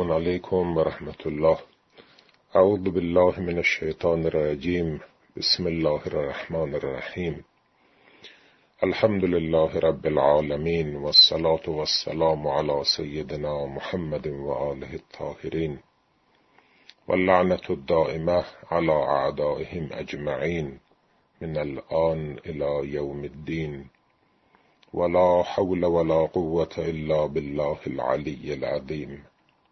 السلام علیکم و رحمت الله. اعوذ بالله من الشیطان الرجیم. بسم الله الرحمن الرحیم. الحمد لله رب العالمین و الصلاة و السلام علی سیدنا محمد و آله الطاهرین و اللعنة الدائمة علی اعدائهم اجمعین من الآن الی یوم الدین ولا حول ولا قوة الا بالله العلی العظیم.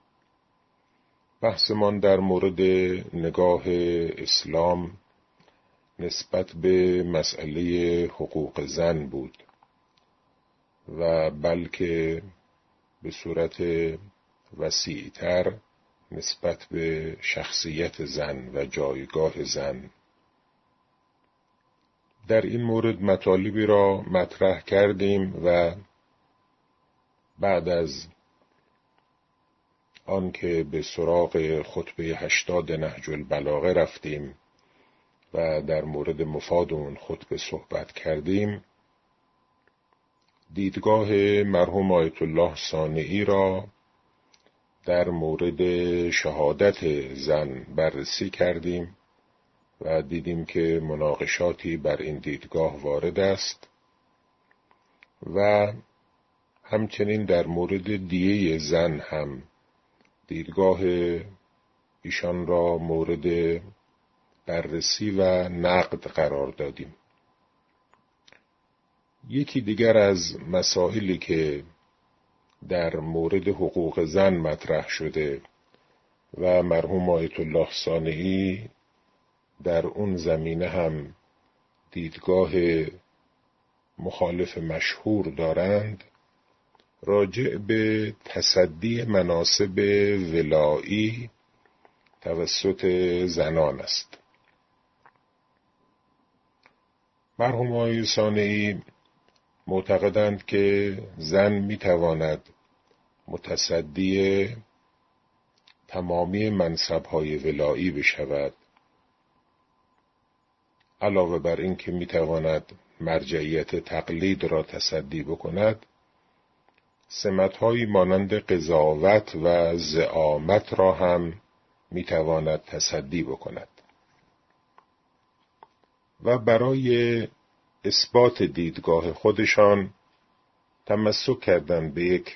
بحثمان در مورد نگاه اسلام نسبت به مسئله حقوق زن بود و بلکه به صورت وسیع‌تر نسبت به شخصیت زن و جایگاه زن. در این مورد مطالبی را مطرح کردیم و بعد از آنکه به سراغ خطبه 80 نهج البلاغه رفتیم و در مورد مفاد اون خطبه صحبت کردیم، دیدگاه مرحوم آیت الله صانعی را در مورد شهادت زن بررسی کردیم و دیدیم که مناقشاتی بر این دیدگاه وارد است و همچنین در مورد دیه زن هم دیدگاه ایشان را مورد بررسی و نقد قرار دادیم. یکی دیگر از مسائلی که در مورد حقوق زن مطرح شده و مرحوم آیت الله صانعی در اون زمینه هم دیدگاه مخالف مشهور دارند، راجع به تصدی مناصب ولایی توسط زنان است. مرحوم آقای صانعی معتقدند که زن میتواند متصدی تمامی منصب‌های ولایی بشود، علاوه بر این که میتواند مرجعیت تقلید را تصدی بکند، سمت‌هایی مانند قضاوت و زعامت را هم میتواند تصدی بکند. و برای اثبات دیدگاه خودشان تمسک کردند به یک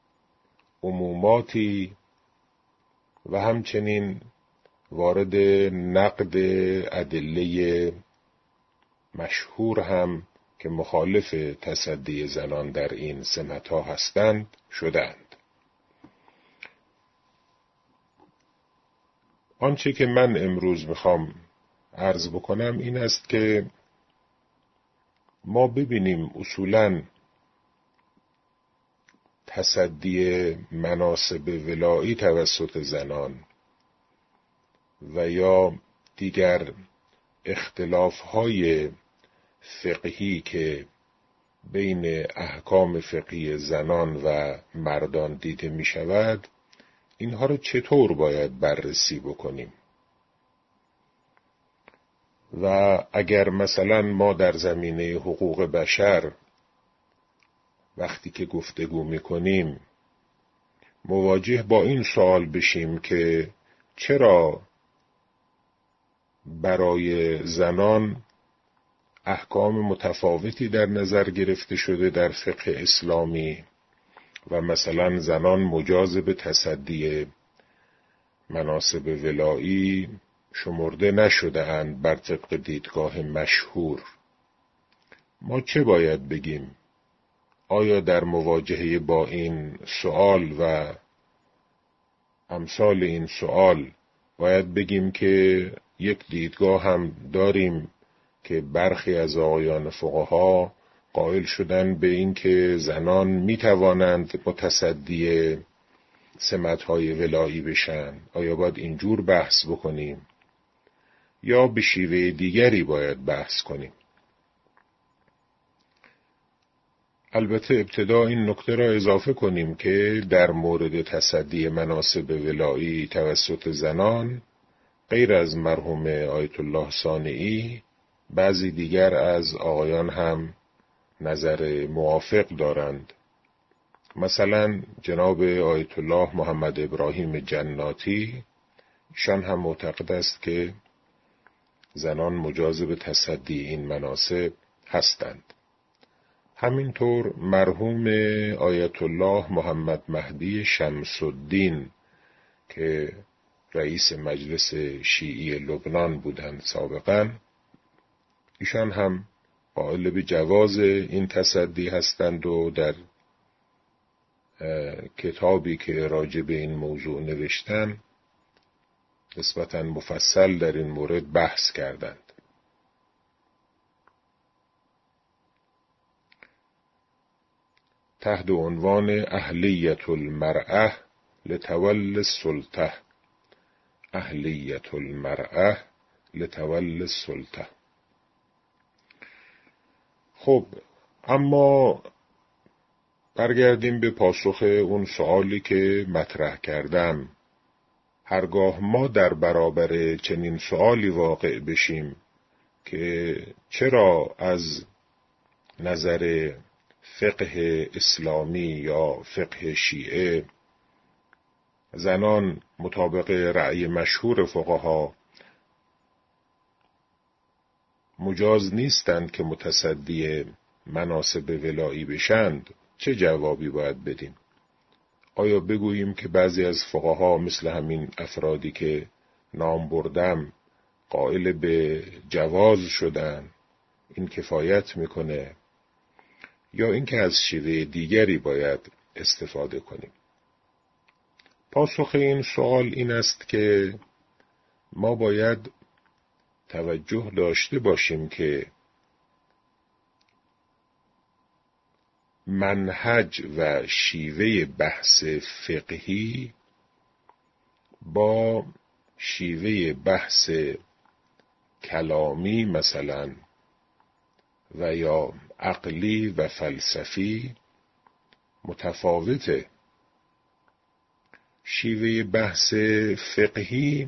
عموماتی و همچنین وارد نقد ادله مشهور هم که مخالف تصدی زنان در این سمت‌ها هستند شدند. آنچه که من امروز میخوام عرض بکنم این است که ما ببینیم اصولاً تصدی مناصب ولایی توسط زنان و یا دیگر اختلاف‌های فقهی که بین احکام فقهی زنان و مردان دیده می شود، اینها رو چطور باید بررسی بکنیم؟ و اگر مثلا ما در زمینه حقوق بشر وقتی که گفتگو می کنیم مواجه با این سوال بشیم که چرا برای زنان احکام متفاوتی در نظر گرفته شده در فقه اسلامی و مثلا زنان مجاز به تصدی مناصب ولایی شمرده نشده اند بر طبق دیدگاه مشهور. ما چه باید بگیم؟ آیا در مواجهه با این سوال و امثال این سوال باید بگیم که یک دیدگاه هم داریم که برخی از آقایان فقها قائل شدن به این که زنان می توانند متصدی سمت‌های ولایی بشن؟ آیا باید اینجور بحث بکنیم یا به شیوه دیگری باید بحث کنیم؟ البته ابتدا این نکته را اضافه کنیم که در مورد تصدی مناصب ولایی توسط زنان غیر از مرحوم آیت الله صانعی بعضی دیگر از آقایان هم نظر موافق دارند مثلا جناب آیت الله محمد ابراهیم جناتی، ایشان هم معتقد است که زنان مجاز به تصدی این مناصب هستند. همینطور مرحوم آیت الله محمد مهدی شمس الدین که رئیس مجلس شیعی لبنان بودند سابقاً، ایشان هم قائل به جواز این تصدی هستند و در کتابی که راجع به این موضوع نوشتن نسبتاً مفصل در این مورد بحث کردند. تحت عنوان اهلیت المرأة لتولی السلطه، اهلیت المرأة لتولی السلطه. خب اما برگردیم به پاسخ اون سوالی که مطرح کردم. هرگاه ما در برابر چنین سوالی واقع بشیم که چرا از نظر فقه اسلامی یا فقه شیعه زنان مطابق رأی مشهور فقها مجاز نیستند که متصدی مناصب ولایی بشند، چه جوابی باید بدیم؟ آیا بگوییم که بعضی از فقها مثل همین افرادی که نام بردم قائل به جواز شدن، این کفایت میکنه، یا اینکه از شیوه دیگری باید استفاده کنیم؟ پاسخ این سوال این است که ما باید توجه داشته باشیم که منهج و شیوه بحث فقهی با شیوه بحث کلامی مثلا و یا عقلی و فلسفی متفاوته. شیوه بحث فقهی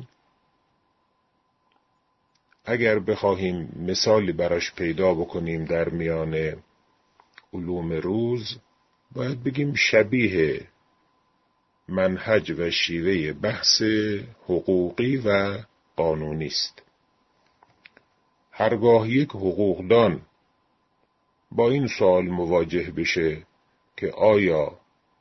اگر بخواهیم مثالی براش پیدا بکنیم در میان علوم روز، باید بگیم شبیه منهج و شیوه بحث حقوقی و قانونی است. هرگاه یک حقوقدان با این سوال مواجه بشه که آیا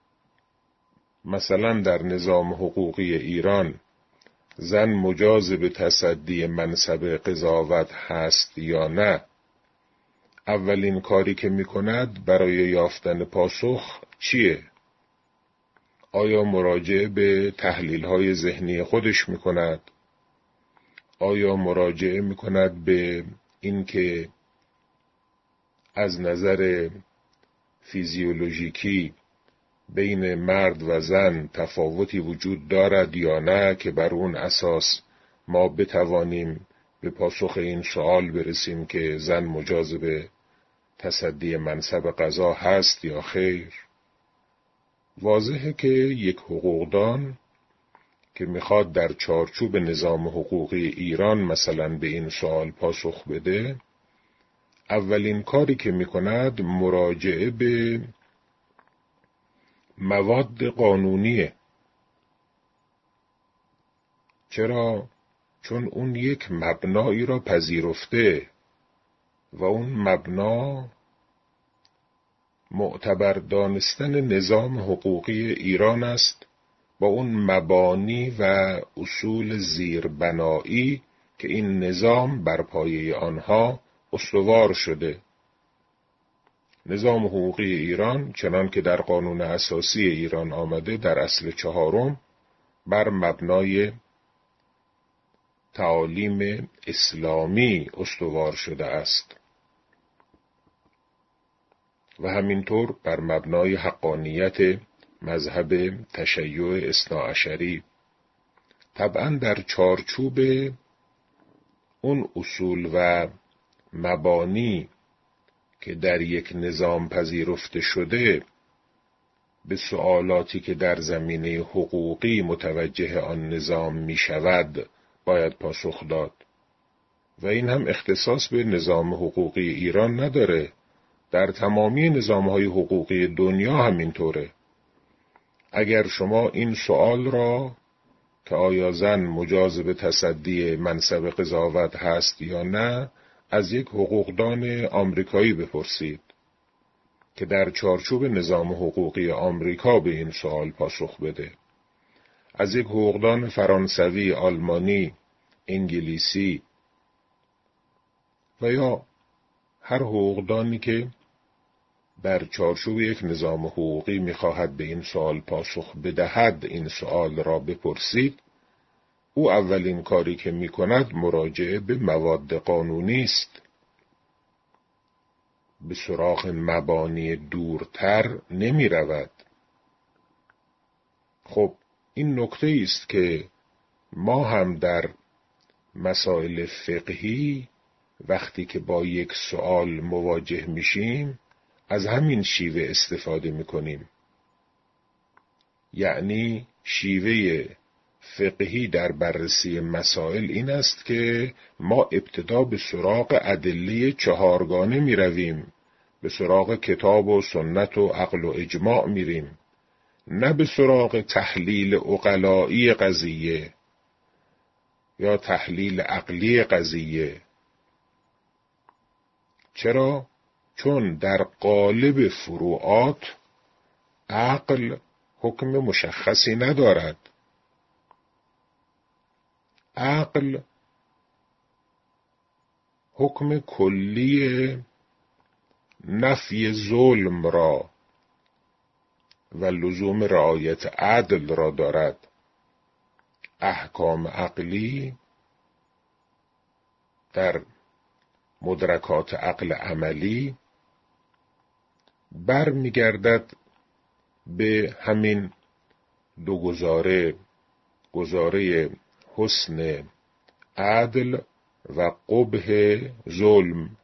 مثلا در نظام حقوقی ایران زن مجاز به تصدی منصب قضاوت هست یا نه، اولین کاری که میکند برای یافتن پاسخ چیه؟ آیا مراجعه به تحلیل‌های ذهنی خودش میکند؟ آیا مراجعه میکند به اینکه از نظر فیزیولوژیکی بین مرد و زن تفاوتی وجود دارد یا نه که بر اون اساس ما بتوانیم به پاسخ این سوال برسیم که زن مجاز به تصدی منصب قضا هست یا خیر؟ واضحه که یک حقوقدان که میخواد در چارچوب نظام حقوقی ایران مثلا به این سوال پاسخ بده، اولین کاری که میکند مراجعه به مواد قانونیه. چرا؟ چون اون یک مبنایی را پذیرفته و اون مبنا معتبر دانستن نظام حقوقی ایران است با اون مبانی و اصول زیربنایی که این نظام بر پایه آنها استوار شده. نظام حقوقی ایران چنان که در قانون اساسی ایران آمده در اصل 4 بر مبنای تعالیم اسلامی استوار شده است و همینطور بر مبنای حقانیت مذهب تشیع اثناعشری. طبعا در چارچوب اون اصول و مبانی که در یک نظام پذیرفته شده، به سوالاتی که در زمینه حقوقی متوجه آن نظام می شود باید پاسخ داد و این هم اختصاص به نظام حقوقی ایران نداره، در تمامی نظامهای حقوقی دنیا همینطوره. اگر شما این سوال را که آیا زن مجاز به تصدی منصب قضاوت هست یا نه از یک حقوقدان آمریکایی بپرسید که در چارچوب نظام حقوقی آمریکا به این سوال پاسخ بده، از یک حقوقدان فرانسوی، آلمانی، انگلیسی و یا هر حقوقدانی که در چارچوب یک نظام حقوقی می‌خواهد به این سوال پاسخ بدهد این سوال را بپرسید. او اولین کاری که می‌کند مراجعه به مواد قانونی است. به سراغ مبانی دورتر نمی‌رود. خب این نکته است که ما هم در مسائل فقهی وقتی که با یک سوال مواجه میشیم از همین شیوه استفاده میکنیم. یعنی شیوه فقهی در بررسی مسائل این است که ما ابتدا به سراغ ادله چهارگانه میرویم، به سراغ کتاب و سنت و عقل و اجماع میریم، نه به سراغ تحلیل عقلائی قضیه یا تحلیل عقلی قضیه. چرا؟ چون در قالب فروعات عقل حکم مشخصی ندارد. عقل حکم کلی نفی ظلم را و لزوم رعایت عدل را دارد. احکام عقلی در مدرکات عقل عملی برمیگردد به همین دو گزاره حسن عدل و قبح ظلم.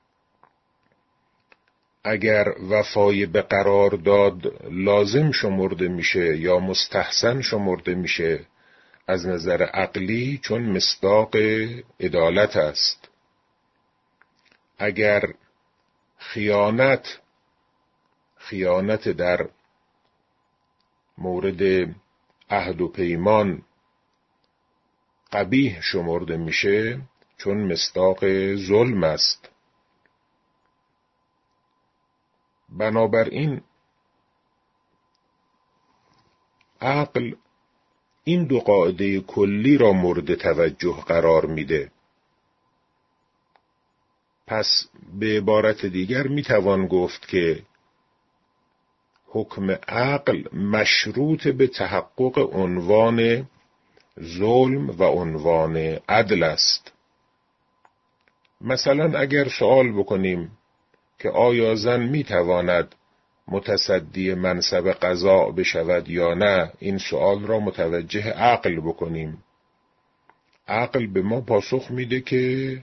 اگر وفای به قرارداد لازم شمرده میشه یا مستحسن شمرده میشه از نظر عقلی، چون مصداق عدالت است. اگر خیانت در مورد عهد و پیمان قبیح شمرده میشه چون مصداق ظلم است. بنابراین عقل این دو قاعده کلی را مورد توجه قرار میده. پس به عبارت دیگر میتوان گفت که حکم عقل مشروط به تحقق عنوان ظلم و عنوان عدل است. مثلا اگر سوال بکنیم که آیا زن میتواند متصدی منصب قضا بشود یا نه، این سوال را متوجه عقل بکنیم. عقل به ما پاسخ میده که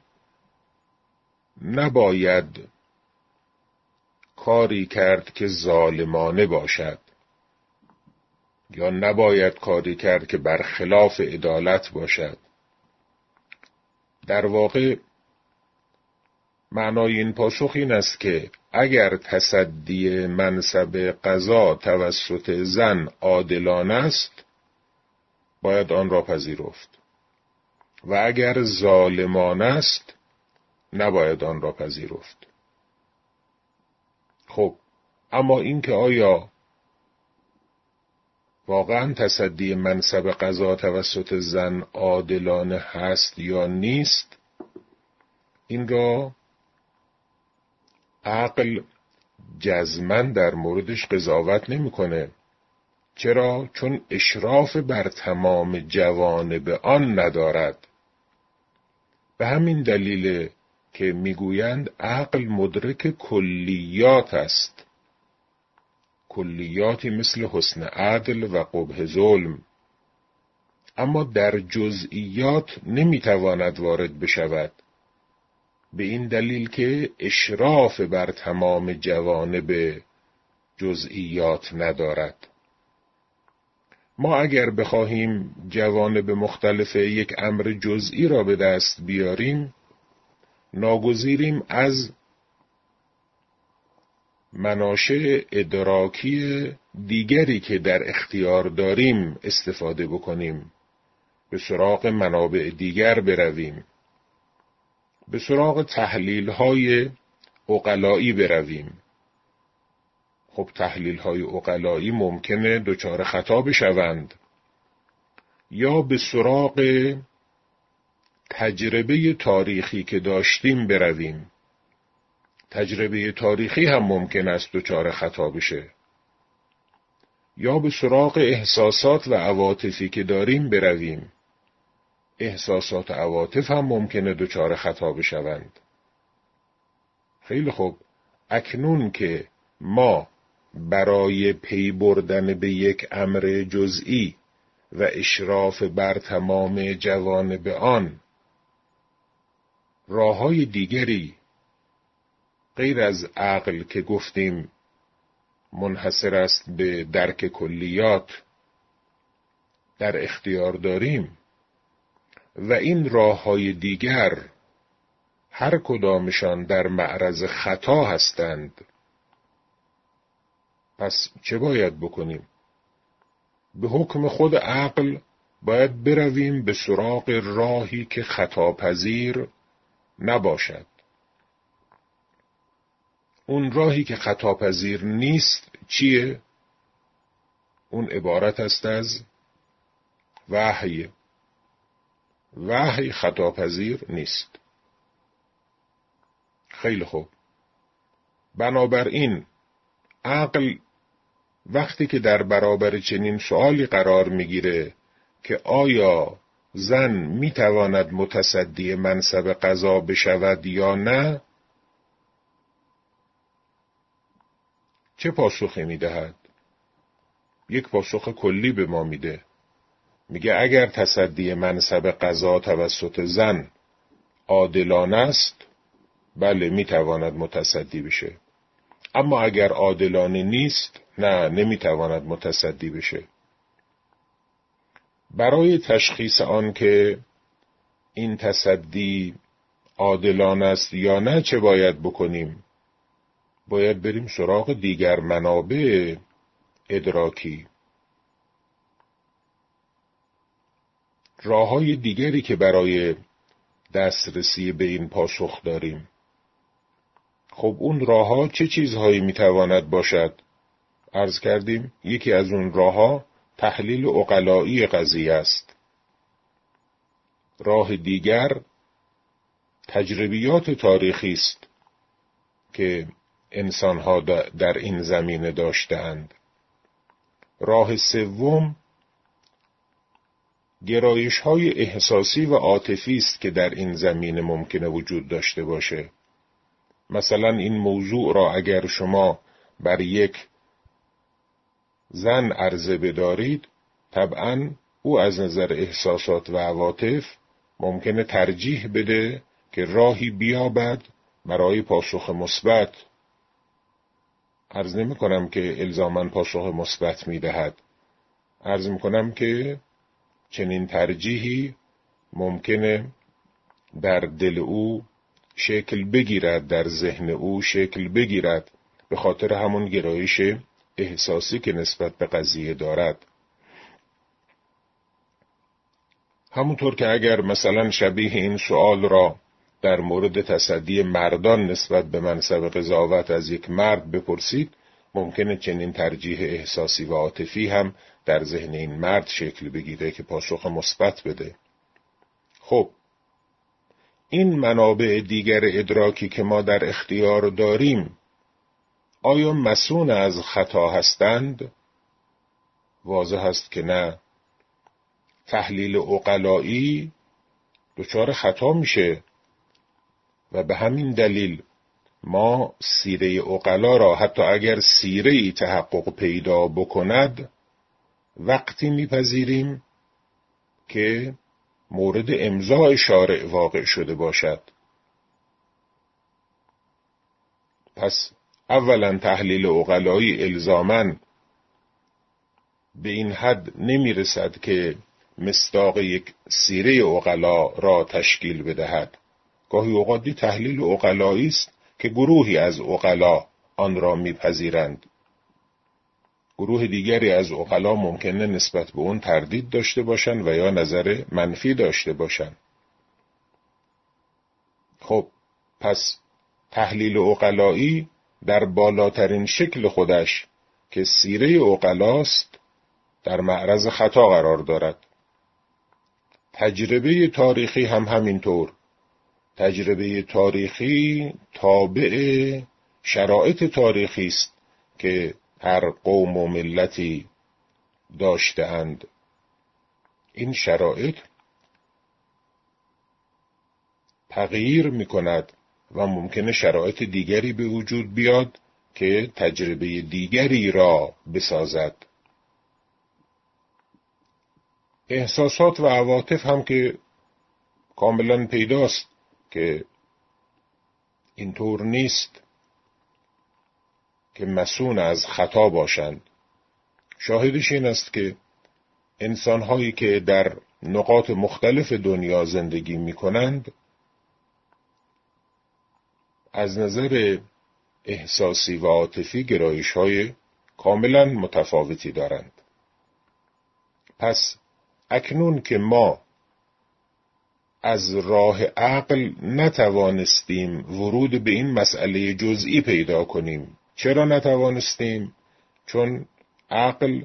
نباید کاری کرد که ظالمانه باشد یا نباید کاری کرد که برخلاف عدالت باشد. در واقع معنای این پاسخ این است که اگر تصدی منصب قضا توسط زن عادلانه است باید آن را پذیرفت و اگر ظالمانه است نباید آن را پذیرفت. خب اما این که آیا واقعا تصدی منصب قضا توسط زن عادلانه هست یا نیست، این را عقل جزماً در موردش قضاوت نمی‌کنه. چرا؟ چون اشراف بر تمام جوانب آن ندارد. به همین دلیل که میگویند عقل مدرک کلیات است، کلیاتی مثل حسن عدل و قبح ظلم، اما در جزئیات نمیتواند وارد بشود، به این دلیل که اشراف بر تمام جوانب جزئیات ندارد. ما اگر بخواهیم جوانب مختلف یک امر جزئی را به دست بیاریم، ناگزیریم از مناشأ ادراکی دیگری که در اختیار داریم استفاده بکنیم، به سراغ منابع دیگر برویم، به سراغ تحلیل‌های عقلایی برویم. خب تحلیل‌های عقلایی ممکنه دچار خطا بشوند، یا به سراغ تجربه تاریخی که داشتیم برویم. تجربه تاریخی هم ممکن است دچار خطا بشه. یا به سراغ احساسات و عواطفی که داریم برویم. احساسات و عواطف هم ممکنه دچار خطا بشوند. خیلی خوب، اکنون که ما برای پی بردن به یک امر جزئی و اشراف بر تمام جوانب آن راه‌های دیگری غیر از عقل که گفتیم منحصر است به درک کلیات در اختیار داریم و این راه‌های دیگر هر کدامشان در معرض خطا هستند، پس چه باید بکنیم؟ به حکم خود عقل باید برویم به سراغ راهی که خطاپذیر نباشد. اون راهی که خطاپذیر نیست چیه؟ اون عبارت است از وحی. وحی خطاپذیر نیست. خیلی خوب. بنابراین عقل وقتی که در برابر چنین سؤالی قرار میگیره که آیا زن میتواند متصدی منصب قضا بشود یا نه، چه پاسخی میدهد؟ یک پاسخ کلی به ما میده. میگه اگر تصدی منصب قضا توسط زن عادلانه است، بله میتواند متصدی بشه. اما اگر عادلانه نیست، نه، نمیتواند متصدی بشه. برای تشخیص آن که این تصدی عادلانه است یا نه چه باید بکنیم؟ باید بریم سراغ دیگر منابع ادراکی. راه‌های دیگری که برای دسترسی به این پاسخ داریم. خب اون راه‌ها چه چیزهایی میتواند باشد؟ عرض کردیم یکی از اون راه‌ها تحلیل عقلایی قضیه است. راه دیگر تجربیات تاریخی است که انسان‌ها در این زمینه داشته‌اند. راه سوم گرایش‌های احساسی و عاطفی است که در این زمینه ممکنه وجود داشته باشه. مثلا این موضوع را اگر شما بر یک زن عرضه بدارید، طبعاً او از نظر احساسات و عواطف ممکنه ترجیح بده که راهی بیابد برای پاسخ مثبت. عرض نمی کنم که الزاماً پاسخ مثبت می دهد. عرض می کنم که چنین ترجیحی ممکنه در دل او شکل بگیرد، در ذهن او شکل بگیرد، به خاطر همون گرایش احساسی که نسبت به قضیه دارد. همونطور که اگر مثلا شبیه این سؤال را در مورد تصدی مردان نسبت به منصب قضاوت از یک مرد بپرسید، ممکنه چنین ترجیح احساسی و عاطفی هم در ذهن این مرد شکل بگیره که پاسخ مثبت بده. خب این منابع دیگر ادراکی که ما در اختیار داریم آیا مصون از خطا هستند؟ واضح است که نه. تحلیل عقلایی دچار خطا میشه و به همین دلیل ما سیره عقلا را حتی اگر سیره‌ای تحقق پیدا بکند وقتی میپذیریم که مورد امضاء شارع واقع شده باشد. پس اولا تحلیل عقلایی الزاماً به این حد نمیرسد که مصداق یک سیره عقلا را تشکیل بدهد. گاهی اوقاتی تحلیل عقلایی است که گروهی از عقلا آن را میپذیرند. گروه دیگری از عقلا ممکنه نسبت به اون تردید داشته باشند و یا نظر منفی داشته باشند. خب پس تحلیل عقلایی در بالاترین شکل خودش که سیره عقلاست در معرض خطا قرار دارد. تجربه تاریخی هم همینطور. تجربه تاریخی تابع شرایط تاریخی است که هر قوم و ملتی داشته‌اند. این شرایط تغییر می‌کند و ممکنه شرایط دیگری به وجود بیاد که تجربه دیگری را بسازد. احساسات و عواطف هم که کاملا پیداست که اینطور نیست که مصون از خطا باشند. شاهدش این است که انسان‌هایی که در نقاط مختلف دنیا زندگی می‌کنند از نظر احساسی و عاطفی گرایش‌های کاملا متفاوتی دارند. پس اکنون که ما از راه عقل نتوانستیم ورود به این مسئله جزئی پیدا کنیم. چرا نتوانستیم؟ چون عقل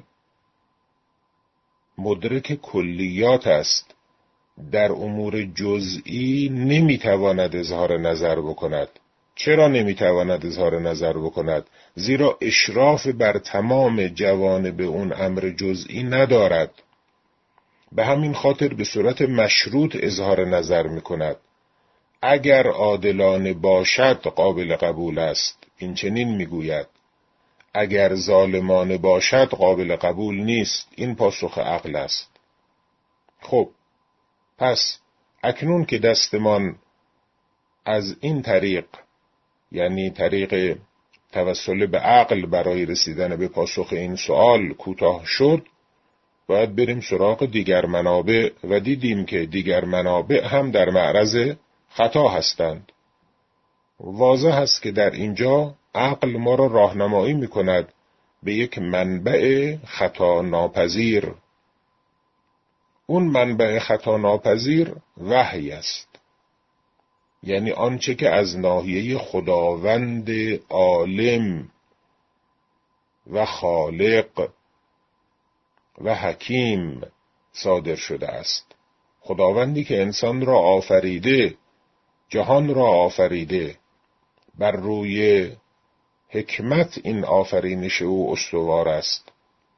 مدرک کلیات است. در امور جزئی نمیتواند اظهار نظر بکند. چرا نمیتواند اظهار نظر بکند؟ زیرا اشراف بر تمام جوانب اون امر جزئی ندارد. به همین خاطر به صورت مشروط اظهار نظر میکند. اگر عادلانه باشد قابل قبول است، این چنین میگوید. اگر ظالمانه باشد قابل قبول نیست، این پاسخ عقل است. خب پس اکنون که دستمان از این طریق، یعنی طریق توسل به عقل برای رسیدن به پاسخ این سوال کوتاه شد، باید بریم سراغ دیگر منابع و دیدیم که دیگر منابع هم در معرض خطا هستند. واضح است که در اینجا عقل ما را راهنمایی می کند به یک منبع خطا ناپذیر. اون منبع خطا ناپذیر وحی است. یعنی آنچه که از ناحیه خداوند عالم و خالق و حکیم صادر شده است. خداوندی که انسان را آفریده، جهان را آفریده، بر روی حکمت این آفرینش او استوار است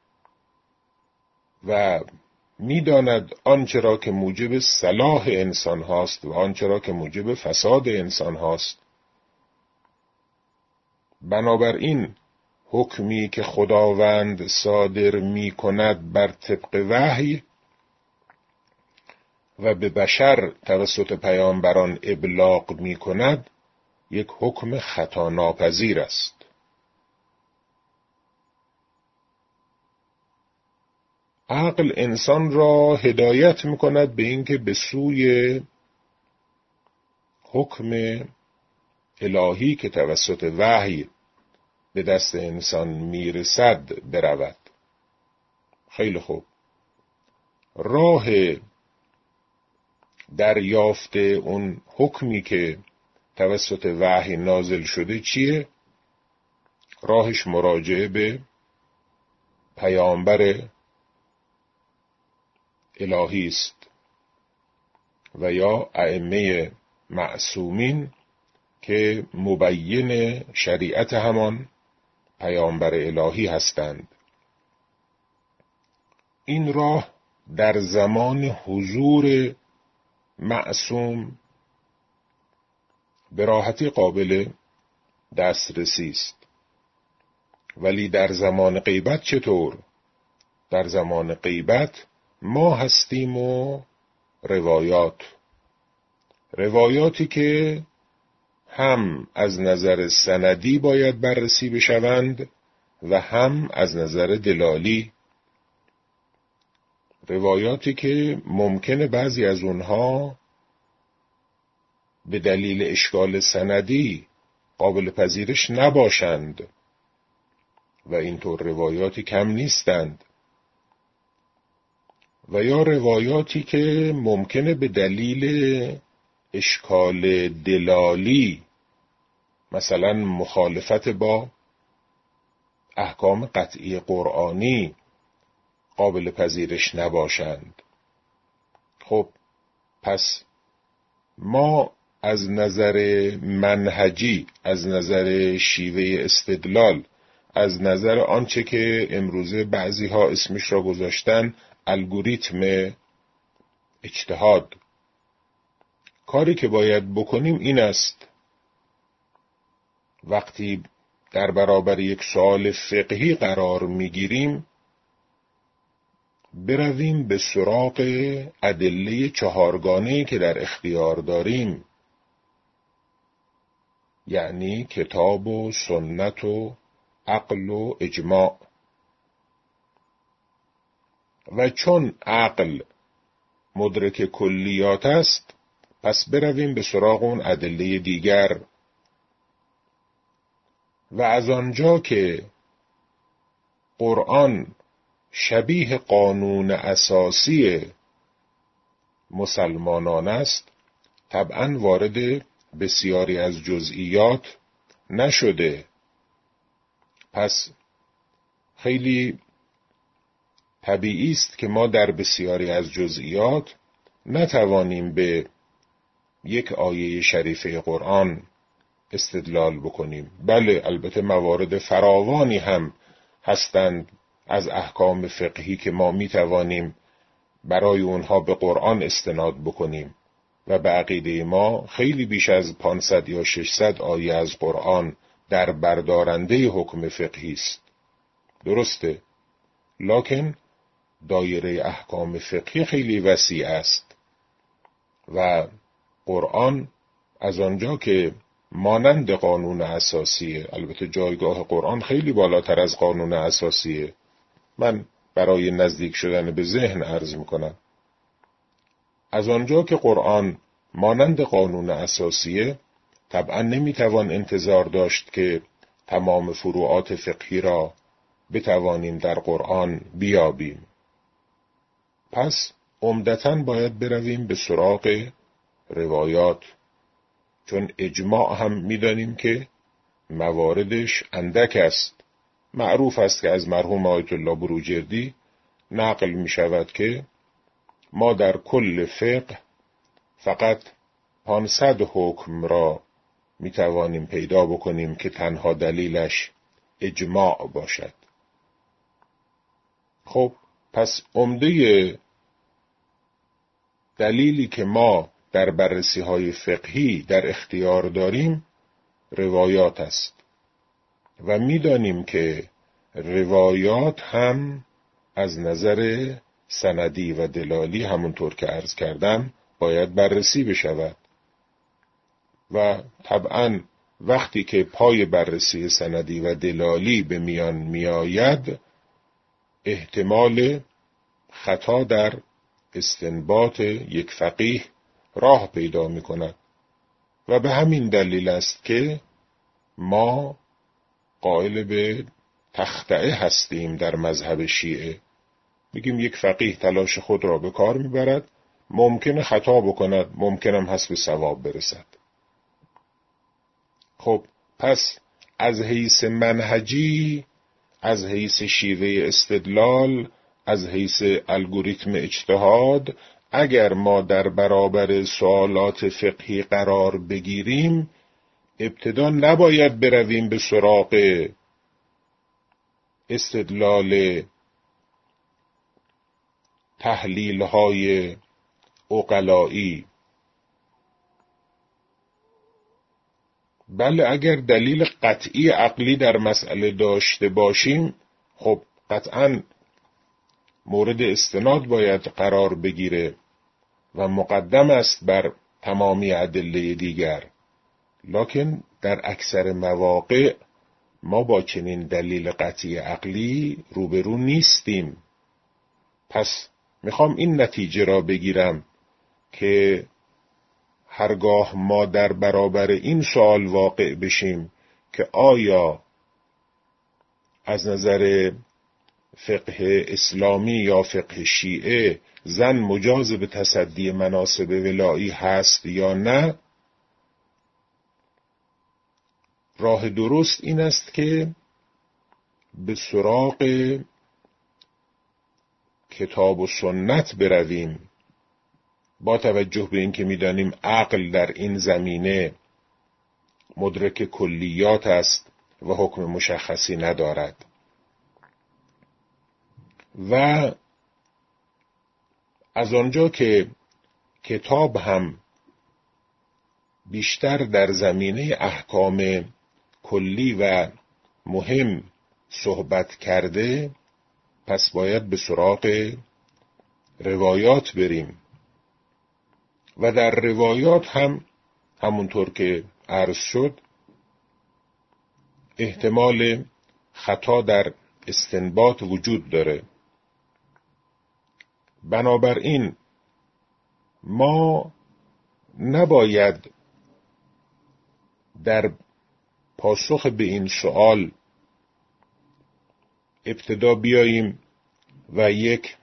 و می‌داند آنچه را که موجب صلاح انسان هاست و آنچه را که موجب فساد انسان هاست. بنابراین حکمی که خداوند صادر می کند بر طبق وحی و به بشر توسط پیامبران ابلاغ می کند یک حکم خطا ناپذیر است. عقل انسان را هدایت می کند به اینکه به سوی حکم الهی که توسط وحی به دست انسان میرسد برود. خیلی خوب. راه دریافت اون حکمی که توسط وحی نازل شده چیه؟ راهش مراجعه به پیامبر الهی است و یا ائمه معصومین که مبین شریعت همان پیامبر الهی هستند. این راه در زمان حضور معصوم به راحتی قابل دسترسی است. ولی در زمان غیبت چطور؟ در زمان غیبت ما هستیم و روایاتی که هم از نظر سندی باید بررسی بشوند و هم از نظر دلالی. روایاتی که ممکنه بعضی از اونها به دلیل اشکال سندی قابل پذیرش نباشند و اینطور روایاتی کم نیستند، و یا روایاتی که ممکنه به دلیل اشکال دلالی، مثلا مخالفت با احکام قطعی قرآنی، قابل پذیرش نباشند. خب پس ما از نظر منهجی، از نظر شیوه استدلال، از نظر آنچه که امروزه بعضی ها اسمش را گذاشتن الگوریتم اجتهاد، کاری که باید بکنیم این است: وقتی در برابر یک سوال فقهی قرار میگیریم، برویم به سراغ ادله چهارگانه‌ای که در اختیار داریم، یعنی کتاب و سنت و عقل و اجماع. و چون عقل مدرک کلیات است، پس برویم به سراغ اون ادله دیگر. و از آنجا که قرآن شبیه قانون اساسی مسلمانان است، طبعاً وارد بسیاری از جزئیات نشده. پس خیلی طبیعی است که ما در بسیاری از جزئیات نتوانیم به یک آیه شریفه قرآن استدلال بکنیم. بله، البته موارد فراوانی هم هستند از احکام فقهی که ما میتوانیم برای اونها به قرآن استناد بکنیم و به عقیده ما خیلی بیش از 500 یا 600 آیه از قرآن در بردارنده حکم فقهی است. درسته، لکن دایره احکام فقهی خیلی وسیع است و قرآن از آنجا که مانند قانون اساسیه، البته جایگاه قرآن خیلی بالاتر از قانون اساسیه، من برای نزدیک شدن به ذهن عرض میکنم، از آنجا که قرآن مانند قانون اساسیه، طبعا نمیتوان انتظار داشت که تمام فروعات فقهی را بتوانیم در قرآن بیابیم. پس عمدتاً باید برویم به سراغ روایات، چون اجماع هم میدانیم که مواردش اندک است. معروف است که از مرحوم آیت الله بروجردی نقل می شود که ما در کل فقه فقط 500 حکم را می توانیم پیدا بکنیم که تنها دلیلش اجماع باشد. خب پس عمده دلیلی که ما در بررسی های فقهی در اختیار داریم روایات است و میدانیم که روایات هم از نظر سندی و دلالی همونطور که عرض کردم باید بررسی بشود و طبعاً وقتی که پای بررسی سندی و دلالی به میان میآید، احتمال خطا در استنباط یک فقیه راه پیدا می کند و به همین دلیل است که ما قائل به تخطئه هستیم در مذهب شیعه. میگیم یک فقیه تلاش خود را به کار میبرد، ممکنه خطا بکند، ممکنه هم حسب صواب برسد. خب پس از حیث منهجی، از حیث شیوه استدلال، از حیث الگوریتم اجتهاد، اگر ما در برابر سوالات فقهی قرار بگیریم، ابتدا نباید برویم به سراغ استدلال تحلیل‌های عقلایی. بله، اگر دلیل قطعی عقلی در مسئله داشته باشیم، خب قطعاً مورد استناد باید قرار بگیره و مقدم است بر تمامی ادله دیگر. لکن در اکثر مواقع ما با چنین دلیل قطعی عقلی روبرو نیستیم. پس میخوام این نتیجه را بگیرم که هرگاه ما در برابر این سوال واقع بشیم که آیا از نظر فقه اسلامی یا فقه شیعه زن مجاز به تصدی مناصب ولایی هست یا نه، راه درست این است که به سراغ کتاب و سنت برویم، با توجه به اینکه می‌دانیم عقل در این زمینه مدرک کلیات است و حکم مشخصی ندارد و از آنجا که کتاب هم بیشتر در زمینه احکام کلی و مهم صحبت کرده، پس باید به سراغ روایات بریم و در روایات هم همونطور که عرض شد احتمال خطا در استنباط وجود داره. بنابراین ما نباید در پاسخ به این سوال ابتدا بیاییم و یک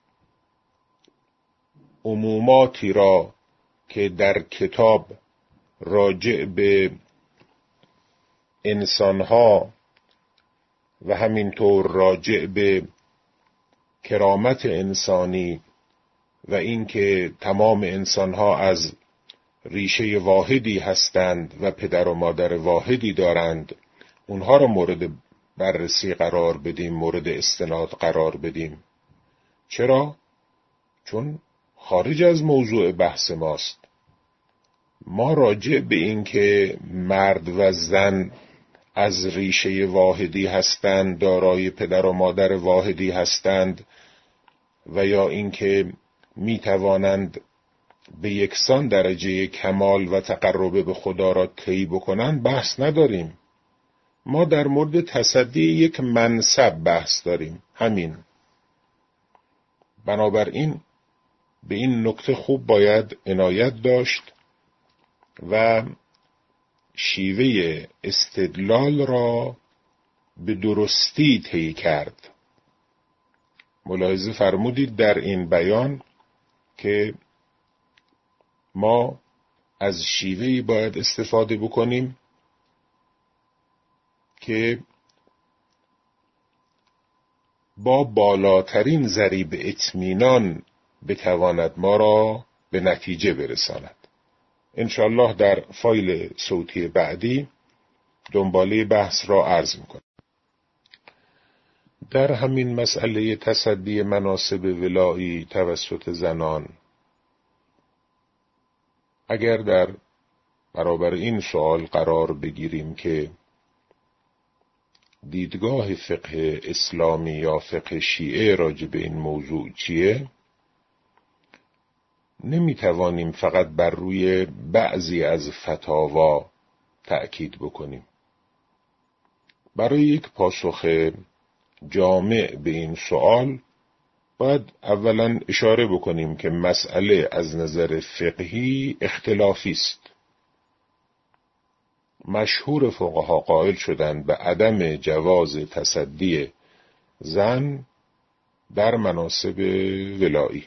عموماتی را که در کتاب راجع به انسانها و همینطور راجع به کرامت انسانی و اینکه تمام انسانها از ریشه واحدی هستند و پدر و مادر واحدی دارند، اونها را مورد بررسی قرار بدیم، مورد استناد قرار بدیم. چرا؟ چون خارج از موضوع بحث ماست. ما راجع به این که مرد و زن از ریشه واحدی هستند، دارای پدر و مادر واحدی هستند و یا اینکه می توانند به یکسان درجه کمال و تقرب به خدا را طی بکنند بحث نداریم. ما در مورد تصدی یک منصب بحث داریم، همین. بنابراین به این نکته خوب باید عنایت داشت و شیوه استدلال را به درستی طی کرد. ملاحظه فرمودید در این بیان که ما از شیوهی باید استفاده بکنیم که با بالاترین ضریب اطمینان بتواند ما را به نتیجه برساند. انشاءالله در فایل صوتی بعدی دنباله بحث را عرض میکنم. در همین مسئله تصدی مناصب ولایی توسط زنان، اگر در برابر این سوال قرار بگیریم که دیدگاه فقه اسلامی یا فقه شیعه راجع به این موضوع چیه، نمیتوانیم فقط بر روی بعضی از فتاوا تأکید بکنیم. برای یک پاسخ جامع به این سوال باید اولا اشاره بکنیم که مسئله از نظر فقهی اختلافی است. مشهور فقها قائل شدند به عدم جواز تصدی زن در مناصب ولایی،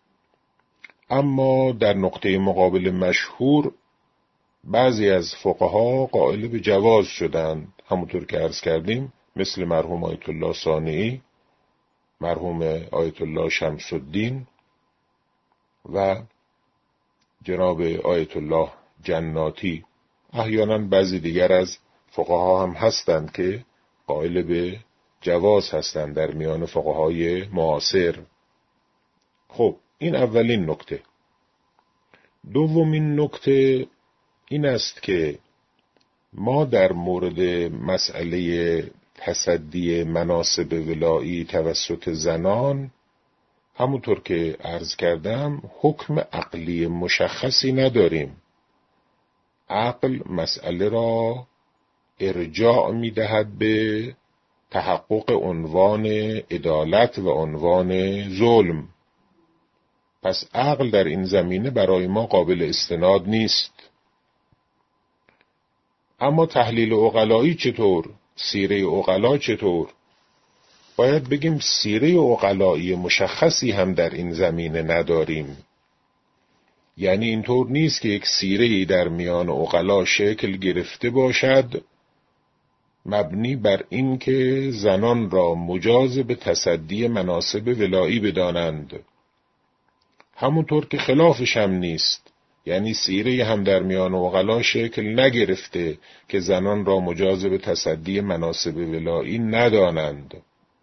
اما در نقطه مقابل مشهور بعضی از فقها قائل به جواز شدند، همونطور که عرض کردیم، مثل مرحوم آیت الله صانعی، مرحوم آیت الله شمس الدین و جناب آیت الله جناتی. احیانا بعضی دیگر از فقها هم هستند که قائل به جواز هستند در میان فقهای معاصر. خب این اولین نکته. دومین نکته این است که ما در مورد مسئله تصدی مناصب ولایی توسط زنان، همونطور که عرض کردم، حکم عقلی مشخصی نداریم. عقل مسئله را ارجاع می‌دهد به تحقق عنوان عدالت و عنوان ظلم. پس عقل در این زمینه برای ما قابل استناد نیست. اما تحلیل عقلایی چطور؟ سیره عقلا چطور؟ باید بگیم سیره عقلایی مشخصی هم در این زمینه نداریم. یعنی اینطور نیست که یک سیره‌ای در میان عقلا شکل گرفته باشد مبنی بر این که زنان را مجاز به تصدی مناصب ولایی بدانند، همونطور که خلافش هم نیست. یعنی سیره هم در میان عقلا شکل نگرفته که زنان را مجاز به تصدی مناصب ولایی ندانند.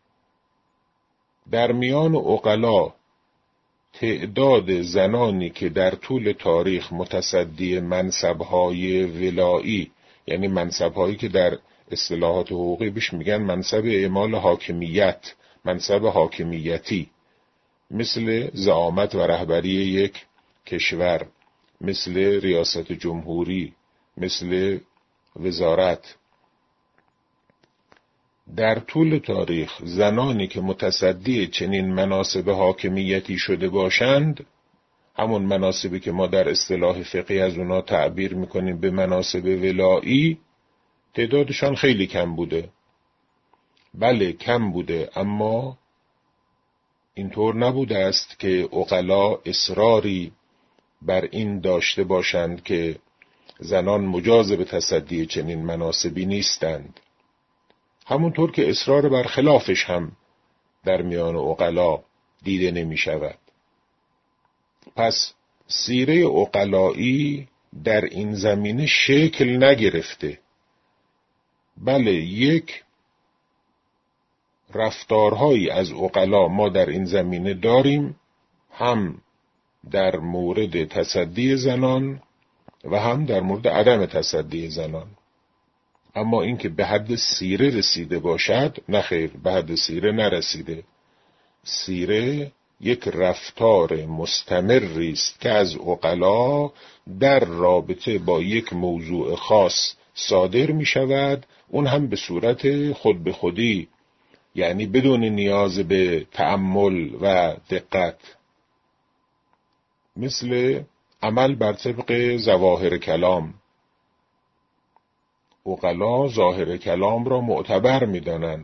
در میان عقلا تعداد زنانی که در طول تاریخ متصدی منصب‌های ولایی، یعنی منصب‌هایی که در اصطلاحات حقوقی بهش میگن منصب اعمال حاکمیت، منصب حاکمیتی، مثل زعامت و رهبری یک کشور، مثل ریاست جمهوری، مثل وزارت، در طول تاریخ زنانی که متصدی چنین مناصب حاکمیتی شده باشند، همون مناصبی که ما در اصطلاح فقهی از اونا تعبیر میکنیم به مناصب ولایی، تعدادشان خیلی کم بوده. بله کم بوده، اما اینطور نبوده است که عقلا اصراری بر این داشته باشند که زنان مجاز به تصدی چنین مناصبی نیستند، همونطور که اصرار بر خلافش هم در میان عقلا دیده نمی شود. پس سیره عقلایی در این زمینه شکل نگرفته. بله یک رفتارهایی از عقلا ما در این زمینه داریم، هم در مورد تصدی زنان و هم در مورد عدم تصدی زنان. اما اینکه به حد سیره رسیده باشد، نه خیر، به حد سیره نرسیده. سیره یک رفتار مستمری است که از عقلا در رابطه با یک موضوع خاص صادر می شود، اون هم به صورت خود به خودی، یعنی بدون نیاز به تأمل و دقت، مثل عمل بر طبق ظواهر کلام. عقلا ظاهر کلام را معتبر می دانند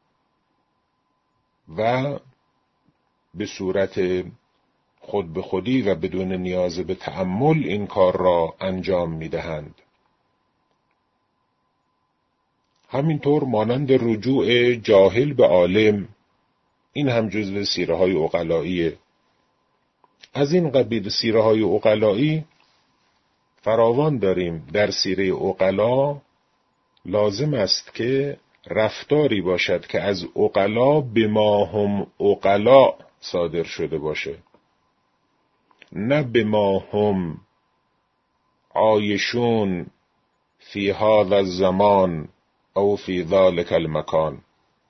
و به صورت خود به خودی و بدون نیاز به تأمل این کار را انجام می دهند. همینطور مانند رجوع جاهل به عالم، این هم جزو سیره های عقلاییه. از این قبیل سیره های عقلایی فراوان داریم. در سیره عقلا لازم است که رفتاری باشد که از عقلا به ما هم عقلا صادر شده باشه، نه به ما هم عایشون فی هذا الزمان او فی ذلک المکان.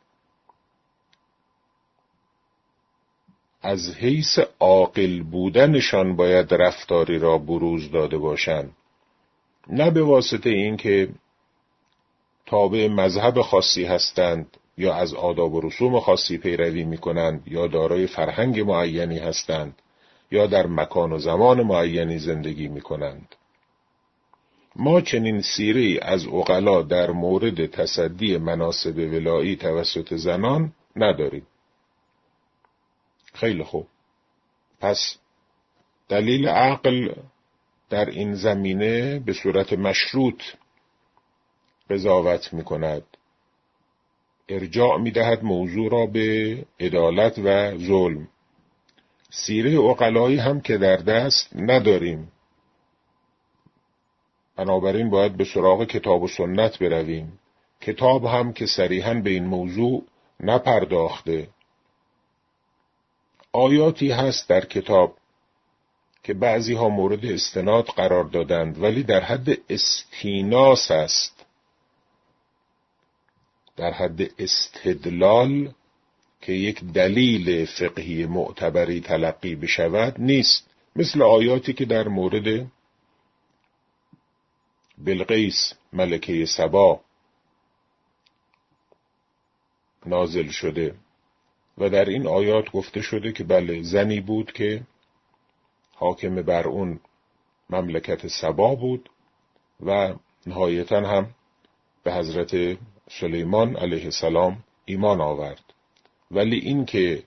از حیث عاقل بودنشان باید رفتاری را بروز داده باشند، نه به واسطه این که تابع مذهب خاصی هستند یا از آداب و رسوم خاصی پیروی می‌کنند یا دارای فرهنگ معینی هستند یا در مکان و زمان معینی زندگی می‌کنند. ما چنین سیره‌ای از عقلا در مورد تصدی مناصب ولایی توسط زنان نداریم. خیلی خوب. پس دلیل عقل در این زمینه به صورت مشروط قضاوت می‌کند، ارجاع می‌دهد موضوع را به عدالت و ظلم. سیره عقلایی هم که در دست نداریم، بنابراین باید به سراغ کتاب و سنت برویم. کتاب هم که صریحاً به این موضوع نپرداخته. آیاتی هست در کتاب که بعضی ها مورد استناد قرار دادند، ولی در حد استیناس است، در حد استدلال که یک دلیل فقهی معتبری تلقی بشود نیست. مثل آیاتی که در مورد بلقیس ملکه سبا نازل شده و در این آیات گفته شده که بله زنی بود که حاکم بر اون مملکت سبا بود و نهایتاً هم به حضرت سلیمان علیه السلام ایمان آورد. ولی این که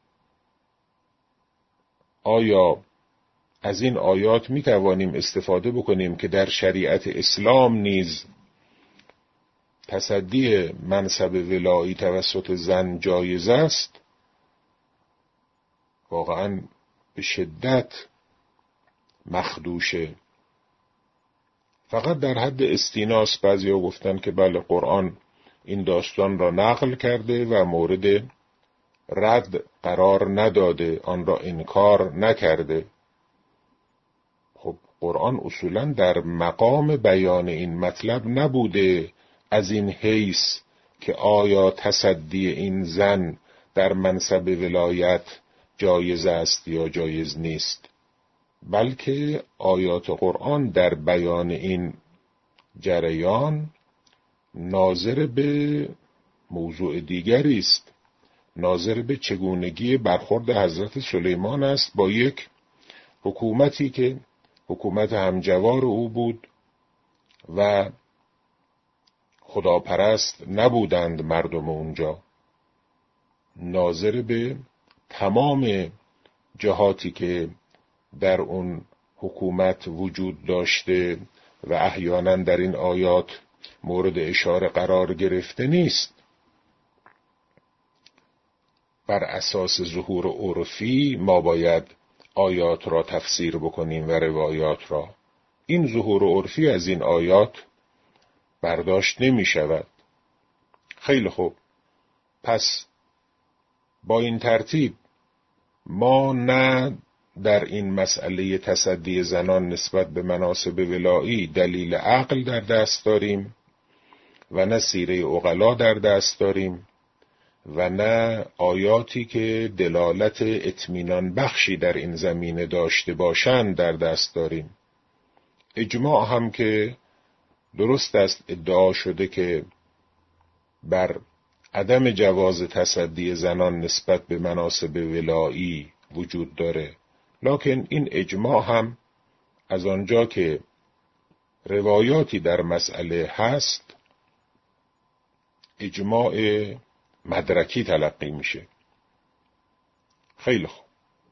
آیا از این آیات می توانیم استفاده بکنیم که در شریعت اسلام نیز تصدی منصب ولایی توسط زن جایز است، واقعاً به شدت مخدوشه. فقط در حد استیناس بعضیا گفتن که بله قرآن این داستان را نقل کرده و مورد رد قرار نداده، آن را انکار نکرده. خب قرآن اصولاً در مقام بیان این مطلب نبوده از این حیث که آیا تصدی این زن در منصب ولایت جایز است یا جایز نیست، بلکه آیات قرآن در بیان این جریان ناظر به موضوع دیگری است، ناظر به چگونگی برخورد حضرت سلیمان است با یک حکومتی که حکومت همجوار او بود و خداپرست نبودند مردم اونجا، ناظر به تمام جهاتی که در اون حکومت وجود داشته و احیانا در این آیات مورد اشاره قرار گرفته نیست. بر اساس ظهور عرفی ما باید آیات را تفسیر بکنیم و روایات را. این ظهور عرفی از این آیات برداشت نمی شود. خیلی خوب، پس با این ترتیب ما نه در این مسئله تصدی زنان نسبت به مناصب ولایی دلیل عقل در دست داریم و نه سیره عقلا در دست داریم و نه آیاتی که دلالت اطمینان بخشی در این زمینه داشته باشند در دست داریم. اجماع هم که درست است ادعا شده که بر عدم جواز تصدی زنان نسبت به مناصب ولایی وجود داره، لکن این اجماع هم از آنجا که روایاتی در مسئله هست اجماع مدرکی تلقی میشه. خیلی خوب،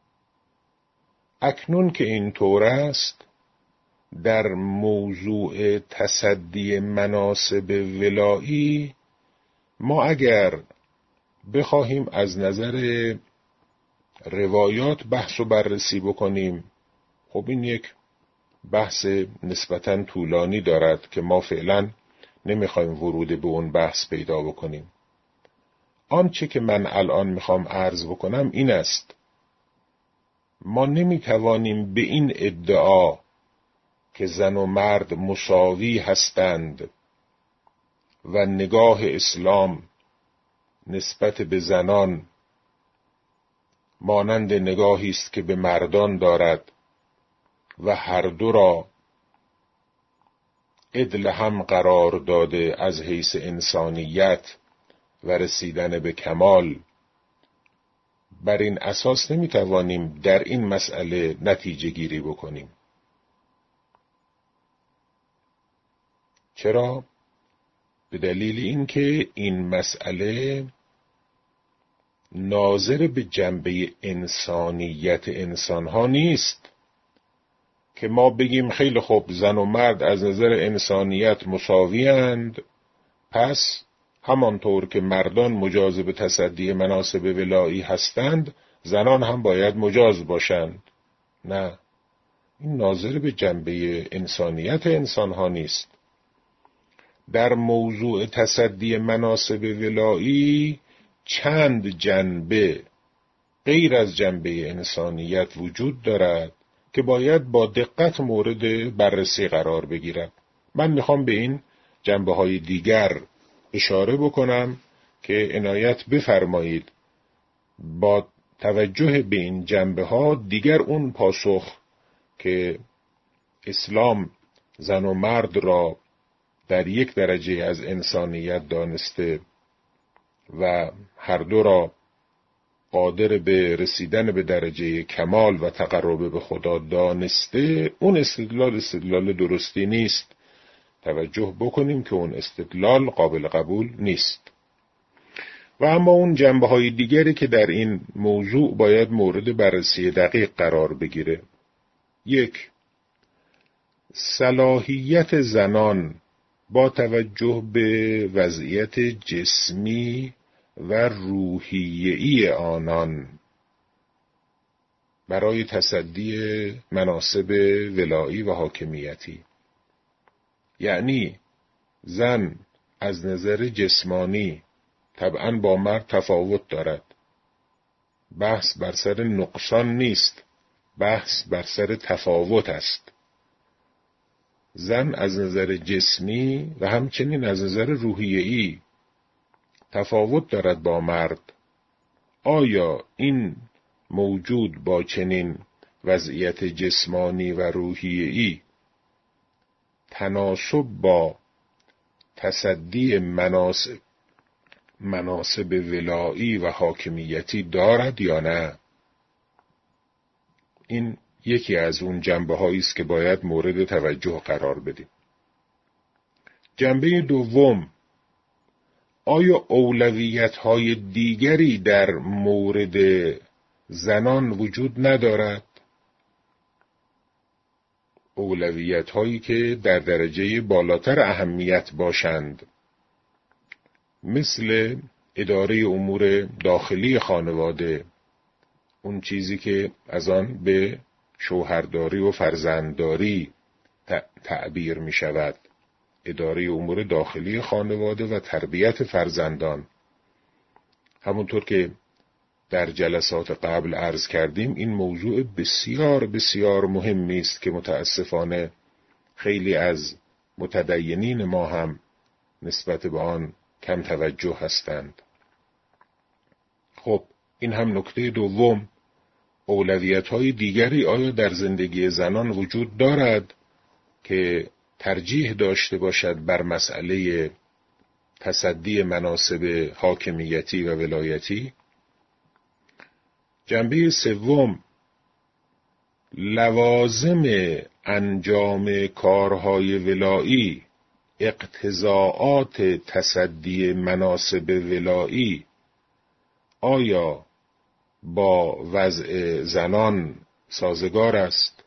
اکنون که این طور است، در موضوع تصدی مناصب ولایی ما اگر بخواهیم از نظر روایات بحث و بررسی بکنیم، خب این یک بحث نسبتاً طولانی دارد که ما فعلا نمیخوایم ورود به اون بحث پیدا بکنیم. آنچه که من الان میخوام عرض بکنم این است: ما نمیتوانیم به این ادعا که زن و مرد مساوی هستند و نگاه اسلام نسبت به زنان مانند نگاهی است که به مردان دارد و هر دو را عدل هم قرار داده از حیث انسانیت و رسیدن به کمال، بر این اساس نمیتوانیم در این مسئله نتیجه گیری بکنیم. چرا؟ به دلیل اینکه این مسئله ناظر به جنبه انسانیت انسانها نیست که ما بگیم خیلی خوب زن و مرد از نظر انسانیت مساوی اند، پس همانطور که مردان مجاز به تصدی مناصب ولایی هستند زنان هم باید مجاز باشند. نه، این ناظر به جنبه انسانیت انسانها نیست. در موضوع تصدی مناصب ولایی چند جنبه غیر از جنبه انسانیت وجود دارد که باید با دقت مورد بررسی قرار بگیرد. من میخوام به این جنبه های دیگر اشاره بکنم که عنایت بفرمایید با توجه به این جنبه ها دیگر اون پاسخ که اسلام زن و مرد را در یک درجه از انسانیت دانسته و هر دو را قادر به رسیدن به درجه کمال و تقرب به خدا دانسته، اون استدلال درستی نیست. توجه بکنیم که اون استدلال قابل قبول نیست. و اما اون جنبه‌های دیگری که در این موضوع باید مورد بررسی دقیق قرار بگیره: 1. صلاحیت زنان با توجه به وضعیت جسمی و روحیه‌ای آنان برای تصدی مناصب ولایی و حاکمیتی. یعنی زن از نظر جسمانی طبعاً با مرد تفاوت دارد. بحث بر سر نقصان نیست، بحث بر سر تفاوت است. زن از نظر جسمی و همچنین از نظر روحیه‌ای تفاوت دارد با مرد. آیا این موجود با چنین وضعیت جسمانی و روحیه‌ای تناسب با تصدی مناصب ولایی و حاکمیتی دارد یا نه؟ این یکی از اون جنبه‌هایی است که باید مورد توجه قرار بدیم. جنبه دوم: آیا اولویت‌های دیگری در مورد زنان وجود ندارد؟ اولویت‌هایی که در درجه بالاتر اهمیت باشند، مثل اداره امور داخلی خانواده، اون چیزی که از آن به شوهرداری و فرزندداری تعبیر می شود، اداره امور داخلی خانواده و تربیت فرزندان. همونطور که در جلسات قبل عرض کردیم، این موضوع بسیار بسیار مهمی است که متاسفانه خیلی از متدینین ما هم نسبت به آن کم توجه هستند. خب این هم نکته دوم. اولویت‌های دیگری آیا در زندگی زنان وجود دارد که ترجیح داشته باشد بر مسئله تصدی مناصب حاکمیتی و ولایتی؟ جنبه سوم: لوازم انجام کارهای ولایی، اقتضاعات تصدی مناصب ولایی، آیا با وضع زنان سازگار است؟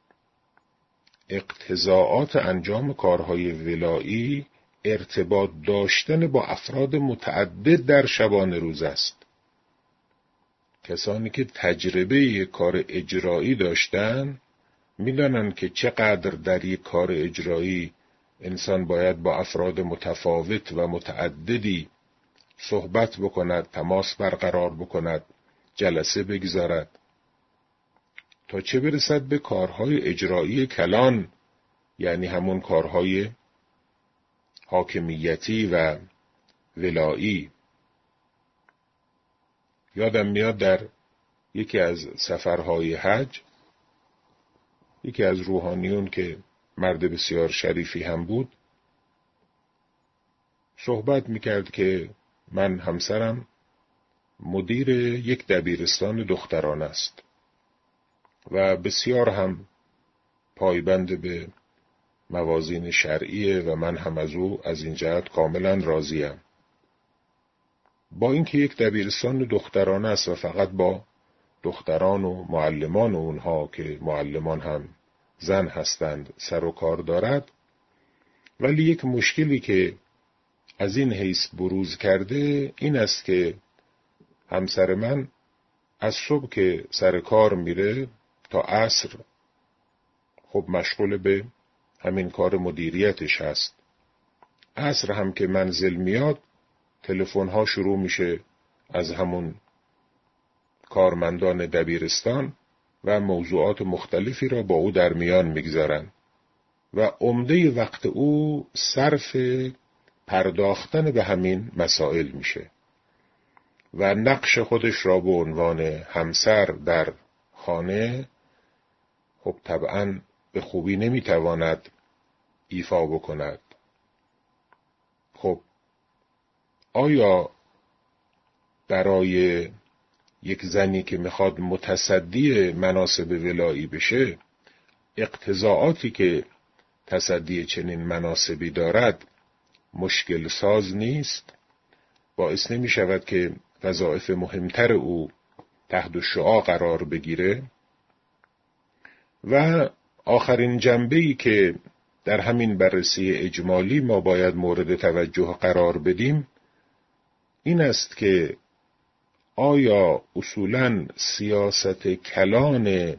اقتضاعات انجام کارهای ولایی ارتباط داشتن با افراد متعدد در شبانه روز است. کسانی که تجربه کار اجرایی داشتن میدانند که چقدر در یک کار اجرایی انسان باید با افراد متفاوت و متعددی صحبت بکند، تماس برقرار بکند، جلسه بگذارد، تا چه برسد به کارهای اجرایی کلان، یعنی همون کارهای حاکمیتی و ولایی. یادم میاد در یکی از سفرهای حج، یکی از روحانیون که مرد بسیار شریفی هم بود صحبت میکرد که من همسرم مدیر یک دبیرستان دختران است و بسیار هم پایبند به موازین شرعیه و من هم از او از این جهت کاملا راضیم. با اینکه یک دبیرستان دختران است و فقط با دختران و معلمان اونها که معلمان هم زن هستند سر و کار دارد، ولی یک مشکلی که از این حیث بروز کرده این است که همسر من از صبح که سر کار میره تا عصر خب مشغول به همین کار مدیریتش هست. عصر هم که منزل میاد تلفن ها شروع میشه از همون کارمندان دبیرستان و موضوعات مختلفی را با او در میان میگذارن و عمده وقت او صرف پرداختن به همین مسائل میشه و نقش خودش را به عنوان همسر در خانه خب طبعاً به خوبی نمیتواند ایفا بکند. خب آیا برای یک زنی که میخواد متصدی مناصب ولایی بشه، اقتضاعاتی که تصدی چنین مناصبی دارد مشکل ساز نیست، باعث نمی شود که وظایف مهمتر او تحت الشعاع قرار بگیره. و آخرین جنبه‌ای که در همین بررسی اجمالی ما باید مورد توجه قرار بدیم این است که آیا اصولاً سیاست کلان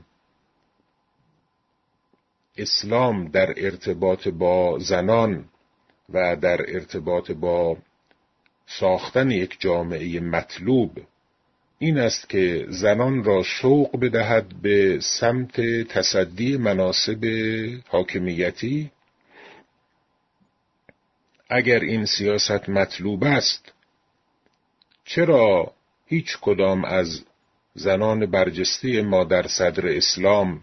اسلام در ارتباط با زنان و در ارتباط با ساختن یک جامعه مطلوب این است که زنان را سوق بدهد به سمت تصدی مناصب حاکمیتی؟ اگر این سیاست مطلوب است، چرا هیچ کدام از زنان برجسته ما در صدر اسلام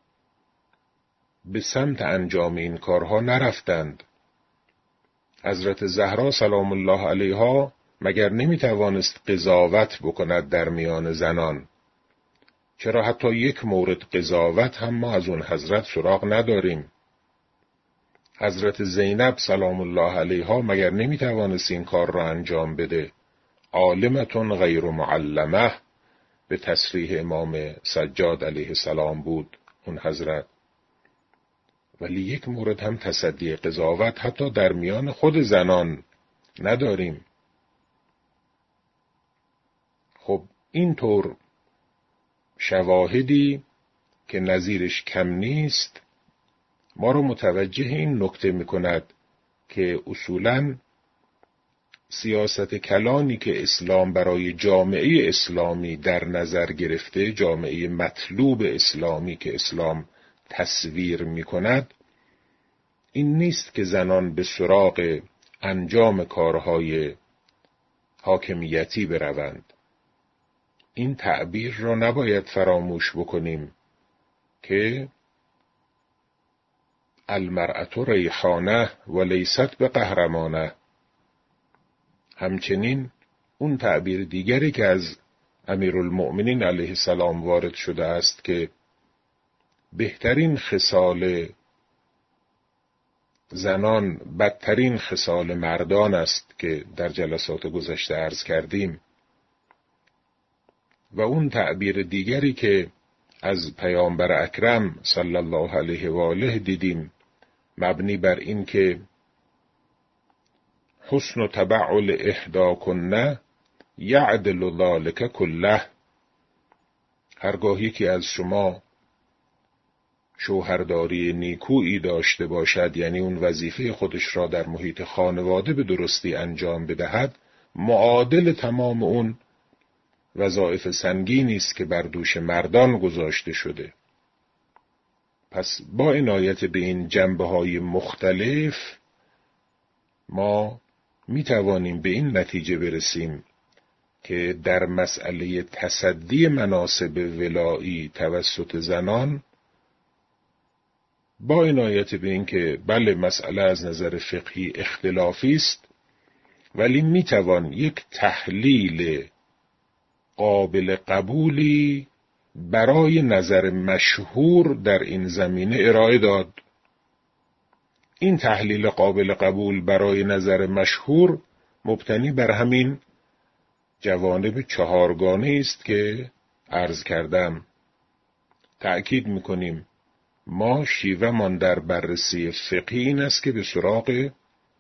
به سمت انجام این کارها نرفتند؟ حضرت زهرا سلام الله علیها مگر نمیتوانست قضاوت بکند در میان زنان؟ چرا حتی یک مورد قضاوت هم ما از اون حضرت سراغ نداریم؟ حضرت زینب سلام الله علیها مگر نمیتوانست این کار را انجام بده؟ عالمتون غیر معلمه به تصریح امام سجاد علیه السلام بود اون حضرت. ولی یک مورد هم تصدی قضاوت حتی در میان خود زنان نداریم. خب اینطور شواهدی که نظیرش کم نیست ما رو متوجه این نکته میکند که اصولاً سیاست کلانی که اسلام برای جامعه اسلامی در نظر گرفته، جامعه مطلوب اسلامی که اسلام تصویر میکند، این نیست که زنان به سراغ انجام کارهای حاکمیتی بروند. این تعبیر را نباید فراموش بکنیم که المرأة ریحانه و لیست به قهرمانه. همچنین اون تعبیر دیگری که از امیرالمؤمنین علیه السلام وارد شده است که بهترین خصال زنان بدترین خصال مردان است که در جلسات گذشته عرض کردیم، و اون تعبیر دیگری که از پیامبر اکرم صلی الله علیه و آله دیدیم مبنی بر این که حسن تبعل احداکنه یعدل ذلک کله. هرگاه که از شما شوهرداری نیکویی داشته باشد، یعنی اون وظیفه خودش را در محیط خانواده به درستی انجام بدهد، معادل تمام اون وظایف سنگینی است که بر دوش مردان گذاشته شده. پس با عنایت به این جنبه‌های مختلف ما می توانیم به این نتیجه برسیم که در مسئله تصدی مناصب ولایی توسط زنان، با عنایت به این که بله مسئله از نظر فقهی اختلافی است، ولی می توان یک تحلیل قابل قبولی برای نظر مشهور در این زمینه ارائه داد. این تحلیل قابل قبول برای نظر مشهور مبتنی بر همین جوانب چهارگانه است که عرض کردم. تأکید میکنیم ما شیوه من در بررسی فقهی این است که به سراغ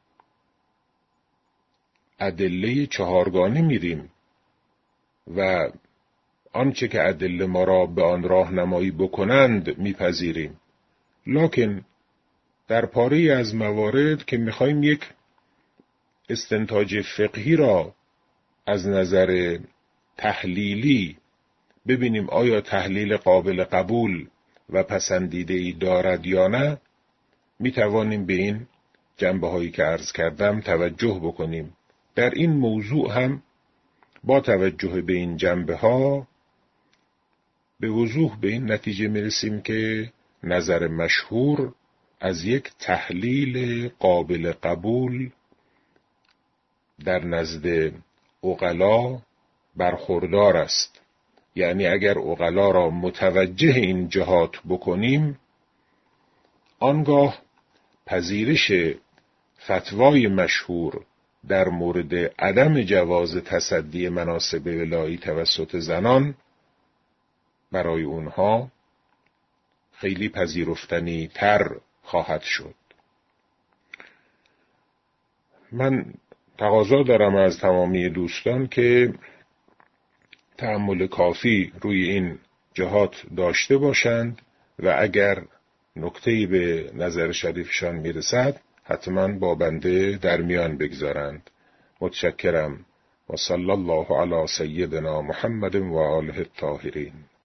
ادله چهارگانه میریم و آنچه که ادله ما را به آن راهنمایی بکنند میپذیریم، لکن در پاره از موارد که میخوایم یک استنتاج فقهی را از نظر تحلیلی ببینیم آیا تحلیل قابل قبول و پسندیده‌ای دارد یا نه، میتوانیم به این جنبه‌هایی که عرض کردم توجه بکنیم. در این موضوع هم با توجه به این جنبه‌ها به وضوح به این نتیجه میرسیم که نظر مشهور از یک تحلیل قابل قبول در نزد عقلا برخوردار است. یعنی اگر عقلا را متوجه این جهات بکنیم، آنگاه پذیرش فتوای مشهور در مورد عدم جواز تصدی مناصب ولایی توسط زنان برای اونها خیلی پذیرفتنی تر خواهد شد. من تقاضا دارم از تمامی دوستان که تأمل کافی روی این جهات داشته باشند و اگر نکته‌ای به نظر شریفشان میرسد حتما با بنده در میان بگذارند. متشکرم. و صلی الله علی سیدنا محمد و آله الطاهرین.